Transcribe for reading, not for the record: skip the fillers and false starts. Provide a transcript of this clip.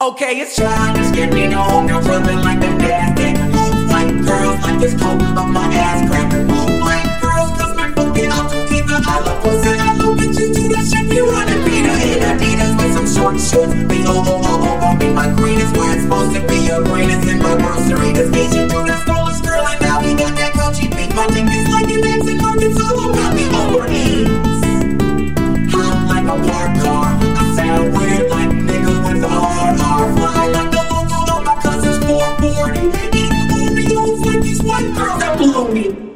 Okay, it's childish, get me no home, girl, feeling like the gas tank. Move like girls, like this coat of my ass crack. Move like girls, cause my fucking out to either. I love pussy, I love bitches, do that shit, you wanna be the Adidas with some short shorts, big old